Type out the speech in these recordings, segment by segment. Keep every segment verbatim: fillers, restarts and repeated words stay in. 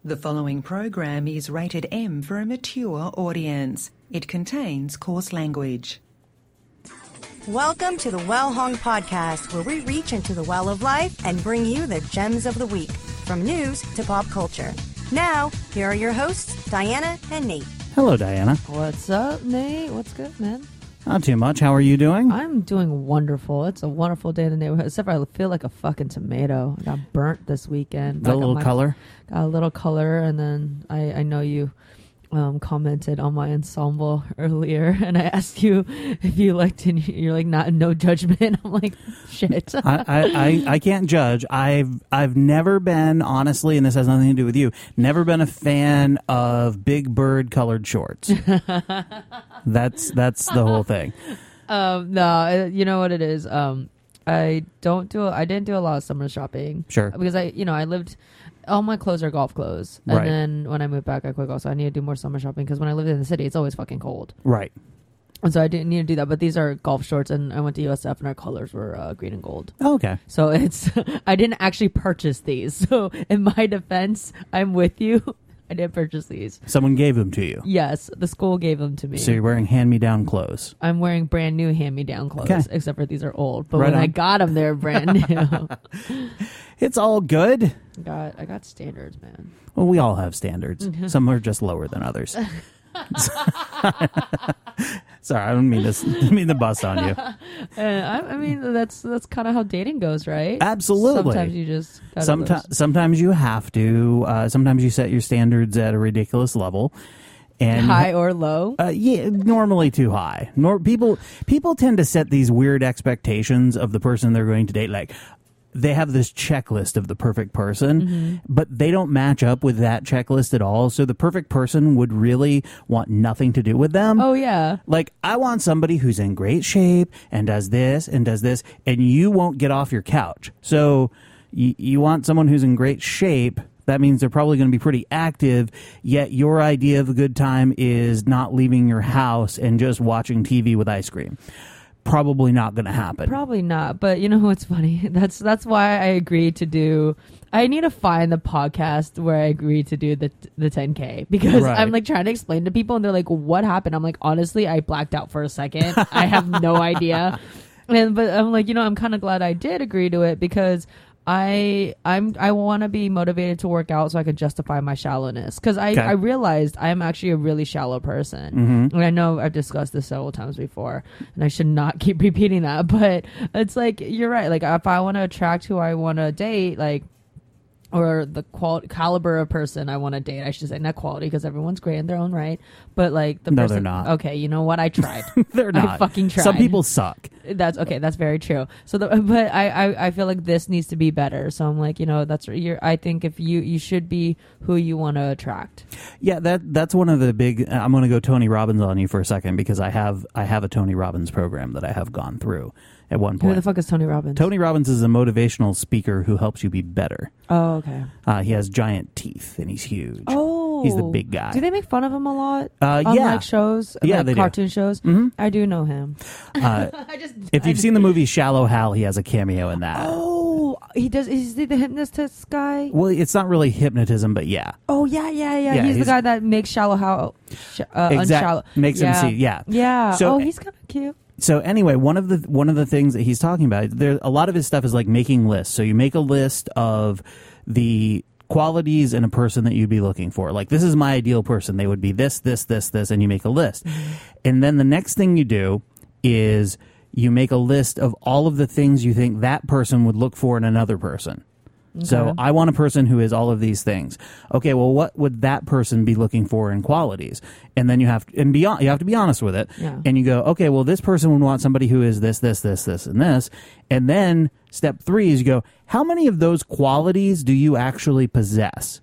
The following program is rated M for a mature audience. It contains coarse language. Welcome to the Well Hung Podcast, where we reach into the well of life and bring you the gems of the week, from news to pop culture. Now, here are your hosts, Diana and Nate. Hello, Diana. What's up, Nate? What's good, man? Not too much. How are you doing? I'm doing wonderful. It's a wonderful day in the neighborhood, except for I feel like a fucking tomato. I got burnt this weekend. Got a Like, little my- color? Got a little color, and then I, I know you um, commented on my ensemble earlier, and I asked you if you liked it, and you're like, not, no judgment. I'm like, shit. I, I, I, I can't judge. I've I've never been, honestly, and this has nothing to do with you, never been a fan of Big Bird colored shorts. that's that's the whole thing. Um, no, uh, you know what it is. Um, I don't do. I didn't do a lot of summer shopping. Sure. Because I, you know, I lived. All my clothes are golf clothes, and Right. then when I moved back, I quit golf. So I need to do more summer shopping because when I lived in the city, it's always fucking cold. Right. And so I didn't need to do that. But these are golf shorts, and I went to U S F, and our colors were uh, green and gold. Oh, okay. So it's. I didn't actually purchase these. So in my defense, I'm with you. I didn't purchase these. Someone gave them to you. Yes, the school gave them to me. So you're wearing hand-me-down clothes. I'm wearing brand new hand-me-down clothes, Okay. except for these are old. But Right when on. I got them, they're brand new. It's all good. got I got standards, man. Well, we all have standards. Mm-hmm. Some are just lower than others. Sorry, I don't mean to didn't mean to bust on you. Uh, I, I mean, that's that's kind of how dating goes, right? Absolutely. Sometimes you just gotta Sometimes, lose. sometimes you have to. Uh, sometimes you set your standards at a ridiculous level, and high or low. Uh, yeah, normally too high. Nor people people tend to set these weird expectations of the person they're going to date. Like they have this checklist of the perfect person, Mm-hmm. but they don't match up with that checklist at all. So the perfect person would really want nothing to do with them. Oh yeah, Like, I want somebody who's in great shape and does this and does this, and you won't get off your couch. So you, you want someone who's in great shape. That means they're probably going to be pretty active, yet your idea of a good time is not leaving your house and just watching T V with ice cream. Probably not going to happen. probably not. But you know what's funny? That's that's why I agreed to do. I need to find the podcast where I agreed to do the the ten K because Right. I'm like trying to explain to people and they're like, "What happened?" I'm like, honestly, I blacked out for a second. I have no idea. And but I'm like, you know, I'm kind of glad I did agree to it because I I'm I want to be motivated to work out so I can justify my shallowness because I Okay. I realized I'm actually a really shallow person. Mhm. And I know I've discussed this several times before, and I should not keep repeating that. But it's like you're right. Like if I want to attract who I want to date, like. Or the qual- caliber of person I want to date. I should say not quality because everyone's great in their own right. But like the No, person, they're not. Okay, you know what? I tried. They're not. I fucking tried. Some people suck. That's okay. That's very true. So, the, but I, I, I feel like this needs to be better. So I'm like, you know, that's you're. I think if you, you should be who you want to attract. Yeah, that that's one of the big. I'm going to go Tony Robbins on you for a second because I have I have a Tony Robbins program that I have gone through at one Who point. the fuck is Tony Robbins? Tony Robbins is a motivational speaker who helps you be better. Oh, okay. Uh, he has giant teeth and he's huge. Oh, He's the big guy. Do they make fun of him a lot? Uh, on yeah. like shows, Yeah, like they do. cartoon shows. Mhm. I do know him. Uh, I just if you've seen the movie Shallow Hal, he has a cameo in that. Oh, he does. Is he the hypnotist guy? Well, it's not really hypnotism, but yeah. Oh yeah, yeah, yeah. Yeah, he's, he's- the guy that makes shallow how sh- uh, Exact- unshallow. makes him yeah. see- yeah. Yeah. So- oh, he's kind of cute. So anyway, one of the one of the things that he's talking about, there a lot of his stuff is like making lists. So you make a list of the qualities in a person that you'd be looking for. Like, this is my ideal person. They would be this, this, this, this, and you make a list. Mm-hmm. And then the next thing you do is you make a list of all of the things you think that person would look for in another person. So Okay. I want a person who is all of these things. Okay, well, what would that person be looking for in qualities? And then you have to, and be hon- you have to be honest with it. Yeah. And you go, okay, well, this person would want somebody who is this, this, this, this, and this. And then step three is you go, how many of those qualities do you actually possess?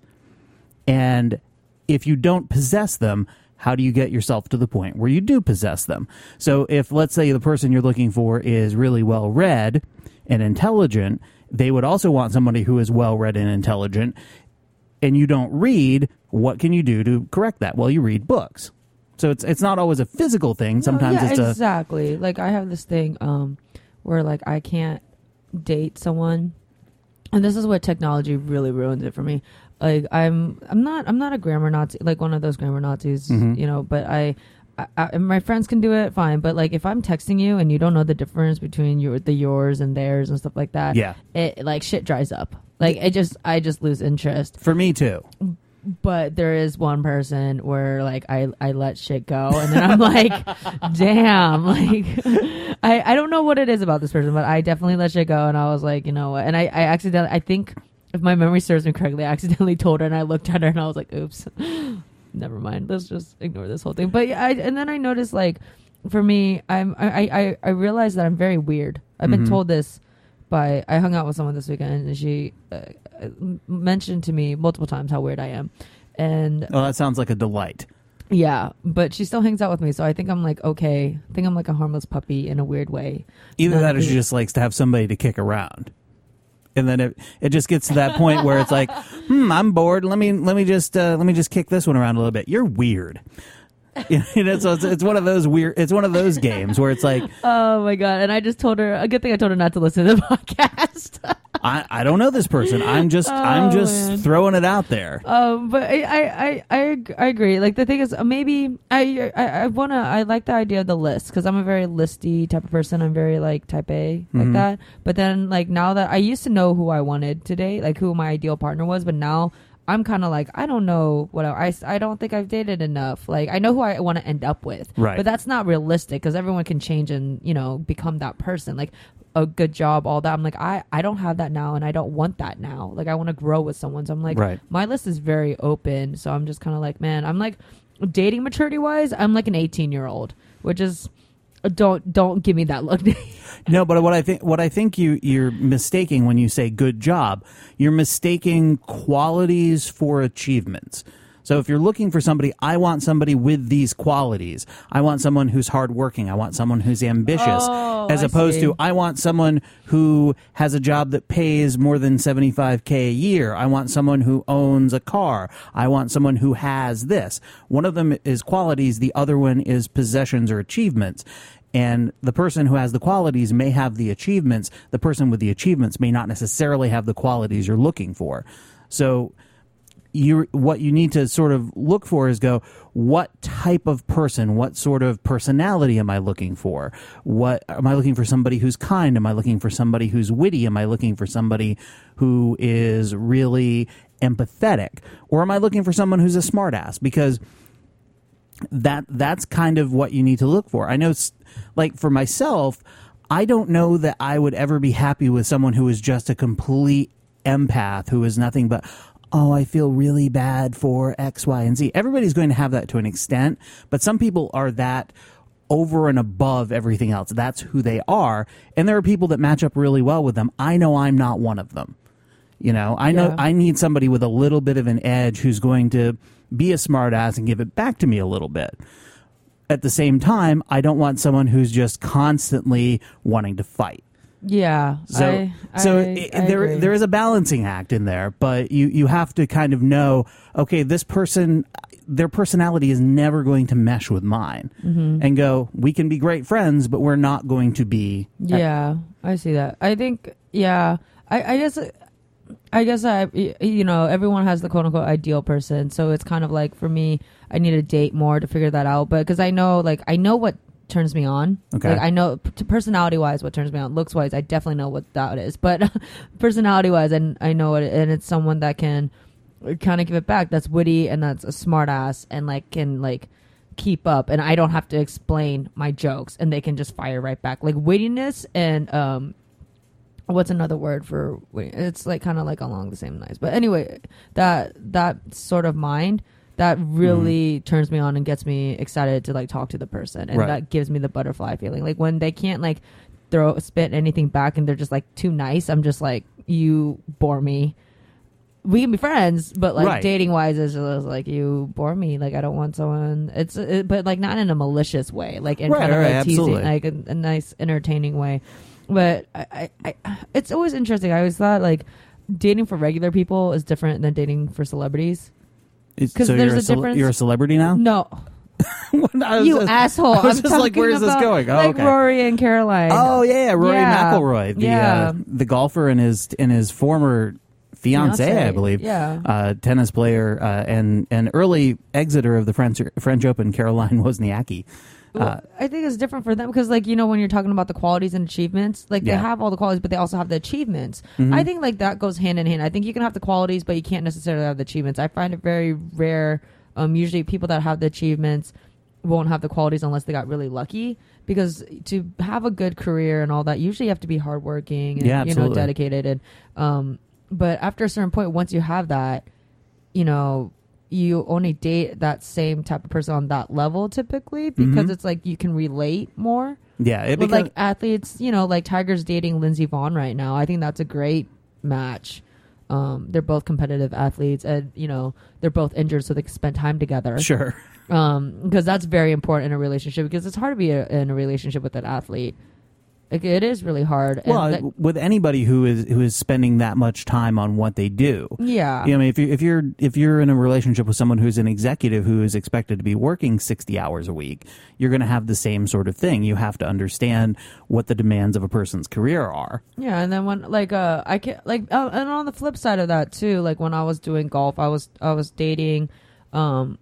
And if you don't possess them, how do you get yourself to the point where you do possess them? So if, let's say, the person you're looking for is really well read and intelligent, they would also want somebody who is well read and intelligent, and you don't read, what can you do to correct that? Well, you read books. So it's it's not always a physical thing. Sometimes No, yeah, it's a exactly. Like I have this thing um, where like I can't date someone, and this is what technology really ruins it for me. Like I'm, I'm not, I'm not a grammar Nazi, like one of those grammar Nazis, Mhm. you know. But I, I, I, and my friends can do it fine. But like if I'm texting you and you don't know the difference between your, the yours and theirs and stuff like that, Yeah. it like shit dries up. Like it just, I just lose interest. For me too. But there is one person where like I, I let shit go and then I'm like, damn, like I, I don't know what it is about this person, but I definitely let shit go and I was like, you know what? And I, I accidentally, I think if my memory serves me correctly, I accidentally told her and I looked at her and I was like, oops, never mind. Let's just ignore this whole thing. But yeah, I, and then I noticed like for me, I'm, I, I, I realized that I'm very weird. I've been Mhm. told this by, I hung out with someone this weekend and she uh, mentioned to me multiple times how weird I am. And Oh, that sounds like a delight. yeah, but she still hangs out with me. So I think I'm like, okay, I think I'm like a harmless puppy in a weird way. Either Not that or she really. just likes to have somebody to kick around. And then it it just gets to that point where it's like, hmm, I'm bored. Let me let me just uh, let me just kick this one around a little bit. You're weird. You know, so it's, it's one of those weird. It's one of those games where it's like, Oh my God. And I just told her, a good thing I told her not to listen to the podcast. I, I don't know this person. I'm just I'm Oh, just man. throwing it out there. Um, but I, I, I, I, ag- I agree. Like the thing is, uh, maybe I, I, I wanna. I like the idea of the list because I'm a very listy type of person. I'm very like type A like Mhm. that. But then like now that I used to know who I wanted to date, like who my ideal partner was, but now I'm kind of like I don't know what I, I. I don't think I've dated enough. Like I know who I want to end up with, Right. but that's not realistic because everyone can change and you know become that person. Like a good job, all that. I'm like, I, I don't have that now and I don't want that now. Like I want to grow with someone. So I'm like, Right. my list is very open. So I'm just kind of like, man, I'm like dating maturity wise, I'm like an eighteen year old, which is don't, don't give me that look. No, but what I think what I think you you're mistaking when you say good job, you're mistaking qualities for achievements. So if you're looking for somebody, I want somebody with these qualities. I want someone who's hardworking. I want someone who's ambitious. Oh, as I opposed see. to, I want someone who has a job that pays more than seventy-five K a year. I want someone who owns a car. I want someone who has this. One of them is qualities. The other one is possessions or achievements. And the person who has the qualities may have the achievements. The person with the achievements may not necessarily have the qualities you're looking for. So you what you need to sort of look for is go, what type of person, what sort of personality am I looking for? What am I looking for? Somebody who's kind? Am I looking for somebody who's witty? Am I looking for somebody who is really empathetic? Or am I looking for someone who's a smartass? Because that that's kind of what you need to look for. I know, s- like for myself, I don't know that I would ever be happy with someone who is just a complete empath, who is nothing but, oh, I feel really bad for X, Y, and Z. Everybody's going to have that to an extent, but some people are that over and above everything else. That's who they are, and there are people that match up really well with them. I know I'm not one of them. You know, I know Yeah. I need somebody with a little bit of an edge who's going to be a smartass and give it back to me a little bit. At the same time, I don't want someone who's just constantly wanting to fight. Yeah. So, I, so I, it, I there agree. there is a balancing act in there, but you you have to kind of know, okay, this person, their personality is never going to mesh with mine, Mm-hmm. and go, we can be great friends, but we're not going to be. Yeah, I see that. I think, yeah, I, I guess, I guess I, you know, everyone has the quote unquote ideal person. So it's kind of like for me, I need to date more to figure that out. But because I know, like, I know what turns me on. Okay. Like, I know p- personality wise what turns me on. Looks wise, I definitely know what that is. But personality wise, and I know it, and it's someone that can kind of give it back. That's witty and that's a smart ass and like can like keep up, and I don't have to explain my jokes, and they can just fire right back. Like wittiness and um, what's another word for witty? It's like kind of like along the same lines. But anyway, that that sort of mind that really mm. turns me on and gets me excited to like talk to the person, and Right. that gives me the butterfly feeling. Like when they can't like throw spit anything back and they're just like too nice, I'm just like, you bore me. We can be friends, but like Right. dating wise, it's just like, you bore me. Like I don't want someone. It's it, but like not in a malicious way, like in Right, kind of right, like teasing, absolutely. like a, a nice entertaining way. But I, I, I, it's always interesting. I always thought like dating for regular people is different than dating for celebrities. It's- 'Cause so there's you're a cele- difference- You're a celebrity now. No, I was you just- asshole. I was I'm just like, talking where is this about, going? Oh, like okay. Rory and Caroline. Oh yeah, Rory Yeah. McIlroy, the Yeah. uh, the golfer, and his and his former fiance, Fiancé, I believe. yeah. Uh, tennis player uh, and an early exiter of the French French Open, Caroline Wozniacki. Well, I think it's different for them because, like, you know, when you're talking about the qualities and achievements, like, Yeah. they have all the qualities, but they also have the achievements. Mhm. I think, like, that goes hand in hand. I think you can have the qualities, but you can't necessarily have the achievements. I find it very rare. Um, usually people that have the achievements won't have the qualities unless they got really lucky, because to have a good career and all that, usually you have to be hardworking and, Yeah, you know, absolutely. dedicated. And, um, but after a certain point, once you have that, you know, you only date that same type of person on that level typically, because Mhm. it's like you can relate more. Yeah, it With becomes, like athletes, you know, like Tiger's dating Lindsey Vonn right now. I think that's a great match. Um, they're both competitive athletes, and you know they're both injured, so they can spend time together. sure. Um, because that's very important in a relationship. Because it's hard to be a, in a relationship with an athlete. Like, it is really hard. And Well, that- with anybody who is who is spending that much time on what they do. yeah, You know, I mean, if you if you're if you're in a relationship with someone who's an executive who is expected to be working sixty hours a week, you're going to have the same sort of thing. You have to understand what the demands of a person's career are. yeah. And then when like uh, I can like uh, and on the flip side of that too, like when I was doing golf, I was I was dating, um,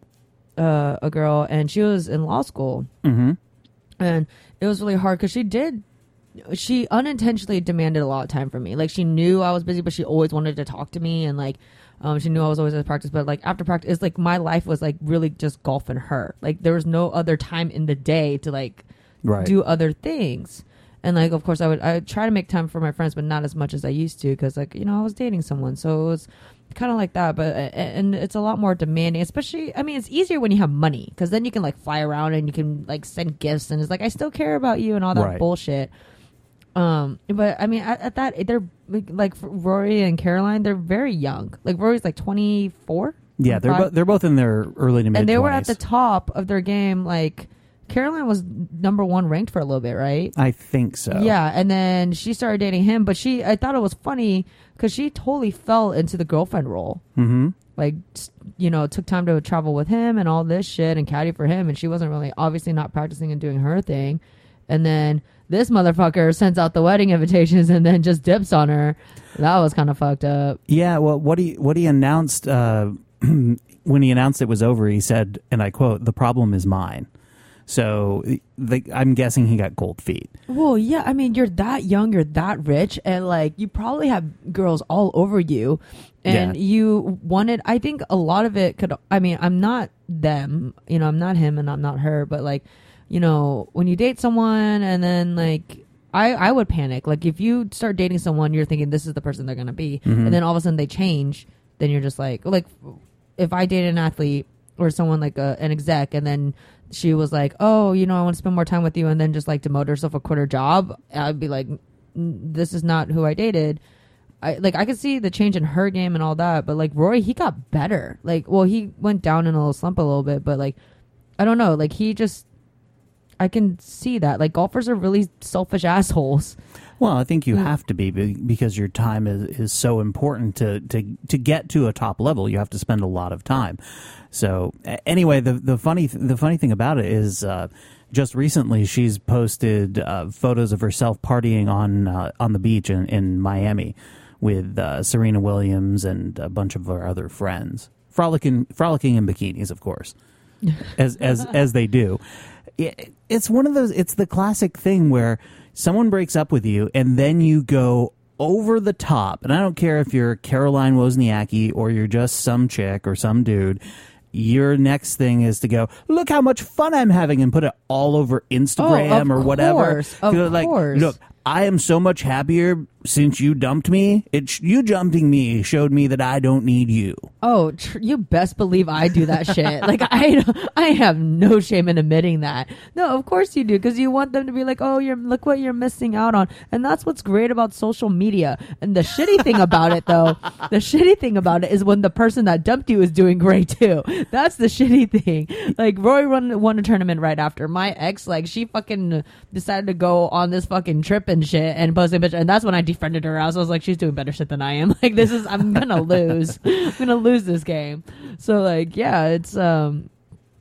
uh, a girl, and she was in law school. Mm-hmm. And it was really hard because she did she unintentionally demanded a lot of time from me. Like, she knew I was busy, but she always wanted to talk to me, and like um she knew I was always at practice, but like after practice, it's like my life was like really just golf and her. Like, there was no other time in the day to like Right. do other things. And like, of course, I would I would try to make time for my friends, but not as much as I used to, because like, you know, I was dating someone, so it was kind of like that. But and it's a lot more demanding, especially, I mean, it's easier when you have money, because then you can like fly around and you can like send gifts, and it's like, I still care about you and all that Right. bullshit. Um, but I mean, at, at that, they're like Rory and Caroline, they're very young. Like, Rory's like twenty-four. Yeah, they're bo- they're both in their early to mid. And they were at the top of their game. Like, Caroline was number one ranked for a little bit, right? I think so. Yeah, and then she started dating him, but she, I thought it was funny because she totally fell into the girlfriend role. Mm-hmm. Like, you know, took time to travel with him and all this shit and caddy for him, and she wasn't really, obviously not practicing and doing her thing. And then this motherfucker sends out the wedding invitations and then just dips on her. That was kind of fucked up. Yeah. Well, what he what he announced uh, when he announced it was over, he said, and I quote, "The problem is mine." So the, I'm guessing he got cold feet. Well, yeah, I mean, you're that young, you're that rich, and like, you probably have girls all over you, and Yeah. you wanted, I think a lot of it could, I mean, I'm not them, you know, I'm not him and I'm not her, but like, you know, when you date someone and then like, I, I would panic. Like, if you start dating someone, you're thinking this is the person they're going to be, Mhm. and then all of a sudden they change, then you're just like, like, if I dated an athlete or someone like a, an exec, and then she was like, oh, you know, I want to spend more time with you, and then just like demote herself or quit her job, I'd be like, this is not who I dated. I like, I could see the change in her game and all that, but like Rory, he got better. Like, well, he went down in a little slump a little bit, but like, I don't know, like he just, I can see that like golfers are really selfish assholes. Well, I think you Mm. have to be be- because your time is, is so important to, to to get to a top level. You have to spend a lot of time. So a- anyway, the the funny th- the funny thing about it is, uh, just recently she's posted uh, photos of herself partying on uh, on the beach in, in Miami with uh, Serena Williams and a bunch of her other friends, frolicking frolicking in bikinis, of course, as as as they do. It, it's one of those. It's the classic thing where someone breaks up with you and then you go over the top. And I don't care if you're Caroline Wozniacki or you're just some chick or some dude. Your next thing is to go, look how much fun I'm having, and put it all over Instagram Oh, of or whatever. course, of Feel like, course. look, I am so much happier since you dumped me. It sh- you dumping me showed me that I don't need you. Oh, tr- you best believe I do that shit. Like, I, I have no shame in admitting that. No, of course you do, because you want them to be like, oh, you're look what you're missing out on, and that's what's great about social media. And the shitty thing about it, though, the shitty thing about it is when the person that dumped you is doing great too. That's the shitty thing. Like, Rory won, won a tournament right after. My ex, like, she fucking decided to go on this fucking trip and shit and posting pictures, and that's when I defriended her. I was, I was like, she's doing better shit than I am. Like, this is, I'm gonna lose. I'm gonna lose this game. So like, yeah, it's um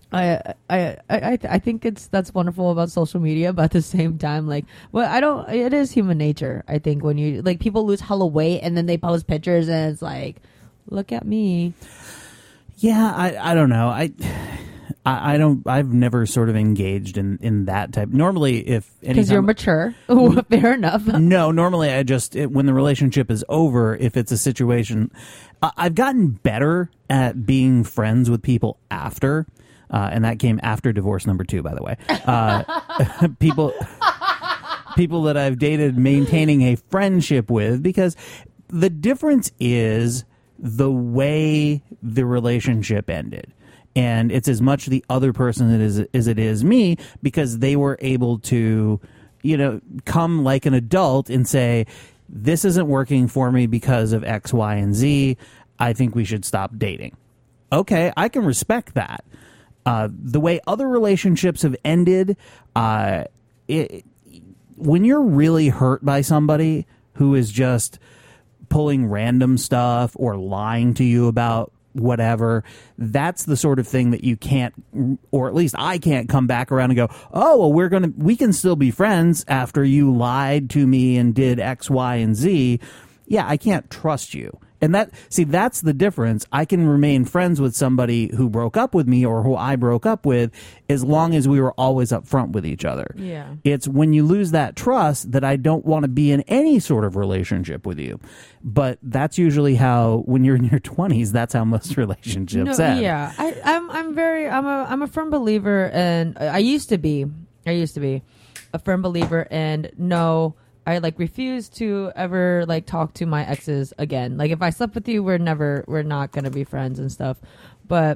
I, I I I think it's that's wonderful about social media, but at the same time, like, well, I don't. It is human nature. I think when you like people lose hella weight and then they post pictures and it's like, look at me. Yeah, I I don't know. I. I, I don't. I've never sort of engaged in, in that type. Normally, if because you're mature, fair enough. No, normally I just it, when the relationship is over, if it's a situation, uh, I've gotten better at being friends with people after, uh, and that came after divorce number two, by the way. Uh, people, people that I've dated, maintaining a friendship with, because the difference is the way the relationship ended. And it's as much the other person as, as it is me, because they were able to, you know, come like an adult and say, this isn't working for me because of X, Y, and Z. I think we should stop dating. Okay, I can respect that. Uh, the way other relationships have ended, uh, it, when you're really hurt by somebody who is just pulling random stuff or lying to you about whatever, that's the sort of thing that you can't, or at least I can't come back around and go, oh, well, we're going to, we can still be friends after you lied to me and did X, Y, and Z. Yeah, I can't trust you. And that, see, that's the difference. I can remain friends with somebody who broke up with me or who I broke up with as long as we were always upfront with each other. Yeah. It's when you lose that trust that I don't want to be in any sort of relationship with you. But that's usually how, when you're in your twenties, that's how most relationships no, end. Yeah. I, I'm, I'm very, I'm a, I'm a firm believer, and I used to be, I used to be a firm believer, and no, I like refuse to ever like talk to my exes again. Like if I slept with you, we're never, we're not going to be friends and stuff. But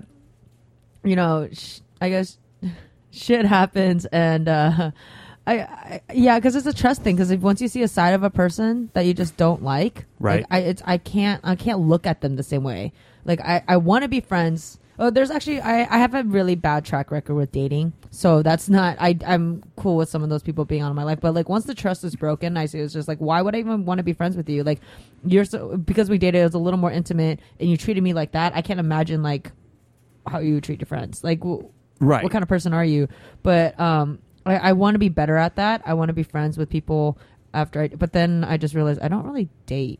you know, sh- I guess shit happens, and uh, I, I yeah, because it's a trust thing. Because if once you see a side of a person that you just don't like, right? Like, I it's I can't I can't look at them the same way. Like I I want to be friends. Oh, there's actually I, I have a really bad track record with dating, so that's not I I'm cool with some of those people being out of my life. But like once the trust is broken, I see it's just like, why would I even want to be friends with you? Like you're so, because we dated, it was a little more intimate, and you treated me like that. I can't imagine like how you would treat your friends. Like w- right, what kind of person are you? But um, I, I want to be better at that. I want to be friends with people after I. But then I just realized I don't really date.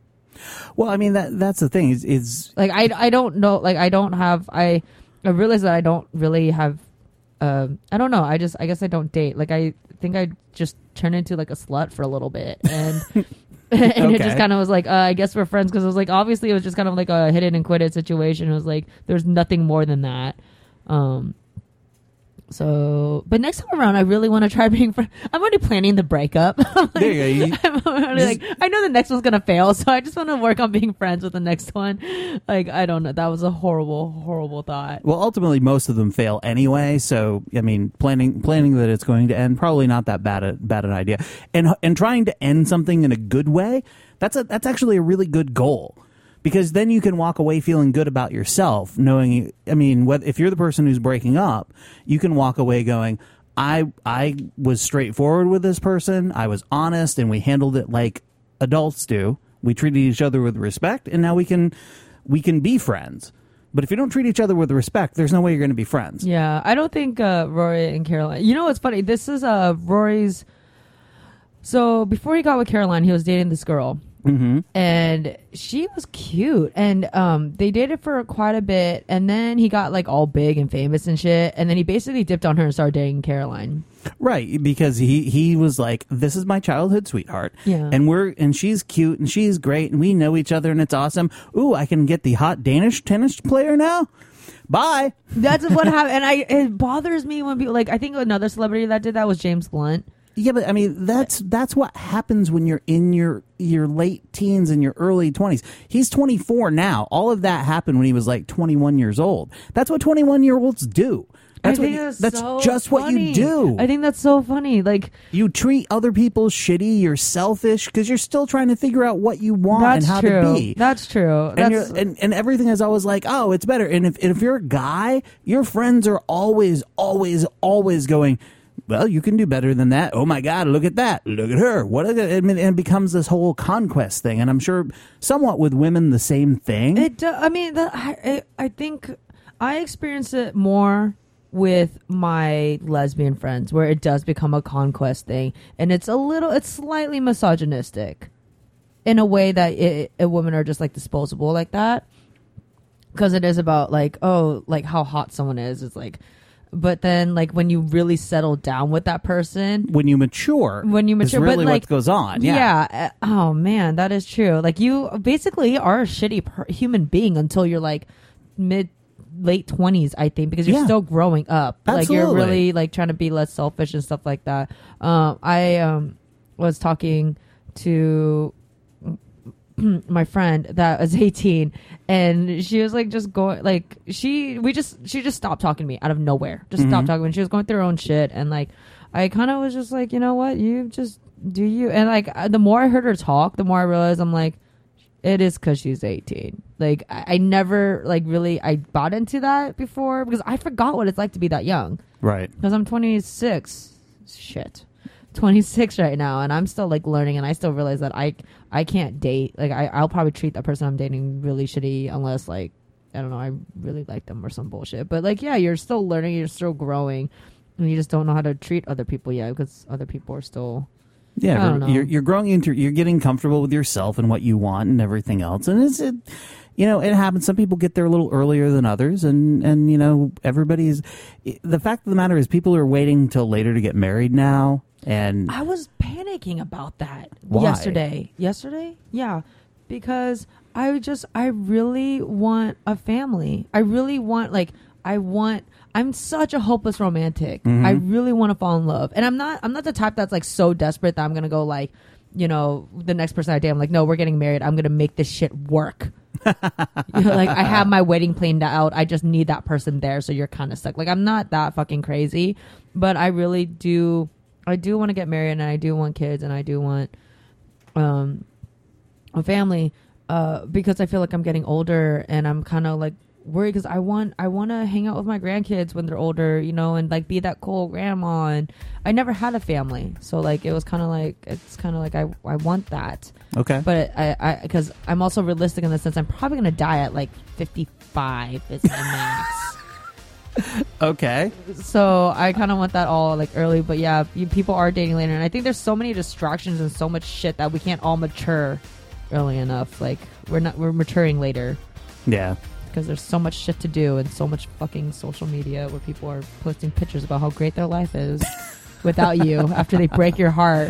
Well, I mean, that that's the thing is, is like I, I don't know, like I don't have I I realize that I don't really have um I don't know, I just I guess I don't date. Like I think I just turned into like a slut for a little bit, and and okay. it just kind of was like uh, I guess we're friends, because it was like obviously it was just kind of like a hit it and quit it situation. It was like there's nothing more than that. Um So, but next time around, I really want to try being friends. I'm already planning the breakup. like, there you go. I'm already like, I know the next one's gonna fail, so I just want to work on being friends with the next one. Like, I don't know. That was a horrible, horrible thought. Well, ultimately, most of them fail anyway. So, I mean, planning planning that it's going to end, probably not that bad a, bad an idea. And and trying to end something in a good way, that's a that's actually a really good goal. Because then you can walk away feeling good about yourself, knowing, I mean, what, if you're the person who's breaking up, you can walk away going, I I was straightforward with this person, I was honest, and we handled it like adults do. We treated each other with respect, and now we can we can be friends. But if you don't treat each other with respect, there's no way you're going to be friends. Yeah, I don't think uh, Rory and Caroline... You know what's funny? This is uh, Rory's... So before he got with Caroline, he was dating this girl. Mm-hmm. And she was cute, and um, they dated for quite a bit, and then he got like all big and famous and shit, and then he basically dipped on her and started dating Caroline. Right, because he he was like, this is my childhood sweetheart, yeah, and we're and she's cute and she's great and we know each other and it's awesome. Ooh, I can get the hot Danish tennis player now. Bye. That's what happened, and I it bothers me when people like. I think another celebrity that did that was James Blunt. Yeah, but I mean, that's that's what happens when you're in your your late teens and your early twenties. He's twenty-four now. All of that happened when he was like twenty-one years old. That's what twenty-one-year-olds do. That's I think what you, that's, that's so just funny. what you do. I think that's so funny. Like, you treat other people shitty. You're selfish because you're still trying to figure out what you want that's and how true. to be. That's true. And, That's you're, and and everything is always like, oh, it's better. And if and if you're a guy, your friends are always, always, always going, well, you can do better than that. Oh my God, look at that. Look at her. What? I mean, and it becomes this whole conquest thing. And I'm sure somewhat with women, the same thing. It. Do, I mean, the, I I think I experienced it more with my lesbian friends where it does become a conquest thing, and it's a little, it's slightly misogynistic in a way that it, it, women are just like disposable like that, because it is about like, oh, like how hot someone is. It's like, but then like when you really settle down with that person, when you mature, when you mature, is really but like, what goes on. Yeah. yeah. uh, Oh man, that is true. Like you basically are a shitty per- human being until you're like mid late twenties, I think, because you're Yeah. still growing up. Like you're Absolutely. really like trying to be less selfish and stuff like that. Um, I um was talking to my friend that was eighteen, and she was like just going like she we just she just stopped talking to me out of nowhere. Just Mhm. stopped talking to me. She was going through her own shit, and like I kind of was just like, you know what, you just do you. And like uh, the more I heard her talk, the more I realized I'm like, it is because she's eighteen. Like I, I never like really I bought into that before, because I forgot what it's like to be that young, Right. because I'm twenty-six. Shit. twenty-six right now, and I'm still like learning, and I still realize that I I can't date. Like I, I'll probably treat that person I'm dating really shitty unless like I don't know, I really like them or some bullshit. But like yeah, you're still learning, you're still growing, and you just don't know how to treat other people yet, because other people are still I Yeah, don't know. you're you're growing into you're getting comfortable with yourself and what you want and everything else, and it's it, you know, it happens. Some people get there a little earlier than others, and and you know, everybody's. The fact of the matter is, people are waiting till later to get married now, and I was panicking about that Why? yesterday. Yesterday? Yeah. Because I just, I really want a family. I really want, like, I want, I'm such a hopeless romantic. Mhm. I really want to fall in love. And I'm not, I'm not the type that's like so desperate that I'm going to go like, you know, the next person I date, I'm like, no, we're getting married. I'm going to make this shit work. You know, like I have my wedding planned out. I just need that person there. So you're kind of stuck. Like I'm not that fucking crazy, but I really do. I do want to get married, and I do want kids, and I do want um, a family, uh, because I feel like I'm getting older, and I'm kind of like worried because I want I want to hang out with my grandkids when they're older, you know, and like be that cool grandma. And I never had a family, so like it was kind of like it's kind of like I I want that, okay, but I I because I'm also realistic in the sense I'm probably gonna die at like fifty-five is my max. okay. So I kind of want that all like early, but yeah, you, people are dating later, and I think there's so many distractions and so much shit that we can't all mature early enough. Like we're not we're maturing later Yeah. because there's so much shit to do and so much fucking social media where people are posting pictures about how great their life is without you after they break your heart.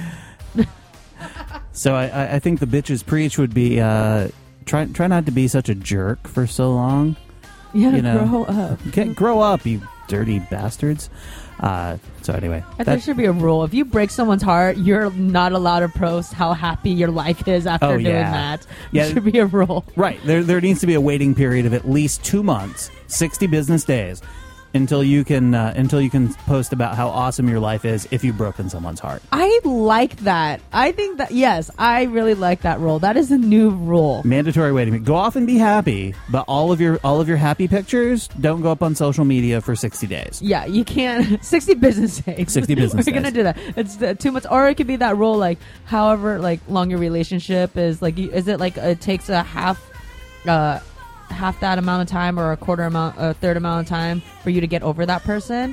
So I- I, I think the bitches preach would be uh, try try not to be such a jerk for so long. Yeah, You know. grow up. Get, grow up, you dirty bastards. Uh, so anyway, I think there should be a rule. If you break someone's heart, you're not allowed to post how happy your life is after Oh, doing yeah. that. Yeah. There should be a rule. right there there needs to be a waiting period of at least two months, sixty business days, until you can uh, until you can post about how awesome your life is if you've broken someone's heart. I like that. I think that, yes, I really like that rule. That is a new rule. Mandatory waiting period. Go off and be happy, but all of your all of your happy pictures don't go up on social media for sixty days. Yeah, you can't. sixty business days. sixty business We're gonna days. do that. It's uh, too much, or it could be that rule, like however like long your relationship is. Like, you, is it like it takes a half, uh, half that amount of time, or a quarter amount, a third amount of time for you to get over that person?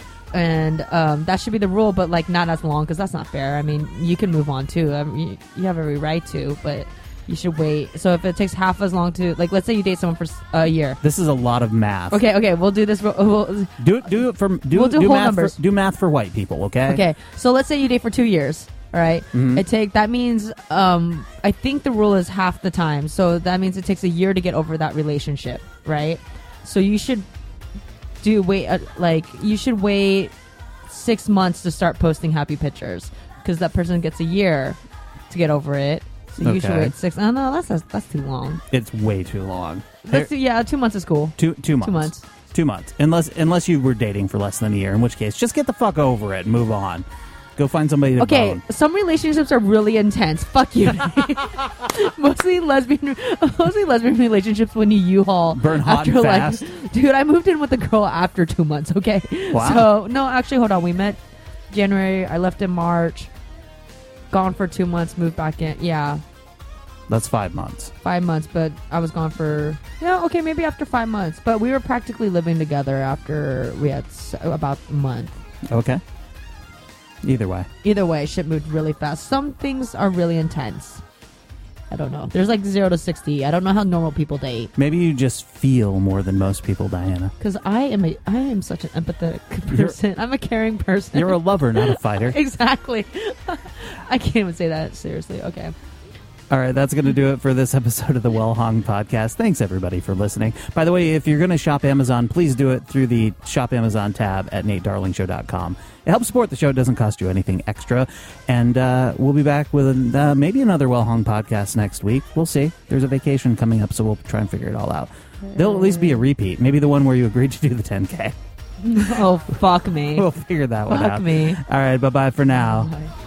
And um, that should be the rule, but like not as long, because that's not fair. I mean, you can move on too. I mean, you, you have every right to, but you should wait. So if it takes half as long to, like, let's say you date someone for s- a year. This is a lot of math. Okay, okay, we'll do this. We'll, we'll, Do it. Do it for. Do, We'll do whole math numbers. For, do math for white people. Okay. Okay, so let's say you date for two years. All right? Mhm. It take that means um, I think the rule is half the time. So that means it takes a year to get over that relationship, right? So you should do wait uh, like you should wait six months to start posting happy pictures, because that person gets a year to get over it. So you should Okay. wait six. Oh no, that's that's, that's too long. It's way too long. Let's do, yeah, two months is cool. Two two months. Two months. Two months. Unless unless you were dating for less than a year, in which case just get the fuck over it and move on. Go find somebody to Okay, bone. some relationships are really intense. Fuck you. mostly lesbian, mostly lesbian relationships when you U-Haul Burn hot after and like, fast. dude, I moved in with a girl after two months. Okay, Wow. so no, actually, hold on. We met January. I left in March. Gone for two months. Moved back in. Yeah, That's five months. Five months, but I was gone for, yeah, okay, maybe after five months. But we were practically living together after we had s- about a month. Okay. Either way. Either way, shit moved really fast. Some things are really intense. I don't know. There's like zero to sixty. I don't know how normal people date. Maybe you just feel more than most people, Diana. Because I am a, I am such an empathetic person. You're, I'm a caring person. You're a lover, not a fighter. Exactly. I can't even say that seriously. Okay. All right, that's going to do it for this episode of the Well Hung Podcast. Thanks, everybody, for listening. By the way, if you're going to shop Amazon, please do it through the Shop Amazon tab at nate darling show dot com. It helps support the show. It doesn't cost you anything extra. And uh, we'll be back with uh, maybe another Well Hung Podcast next week. We'll see. There's a vacation coming up, so we'll try and figure it all out. There'll at least be a repeat. Maybe the one where you agreed to do the ten K. Oh, fuck me. We'll figure that one fuck out. me. All right, bye-bye for now. Bye.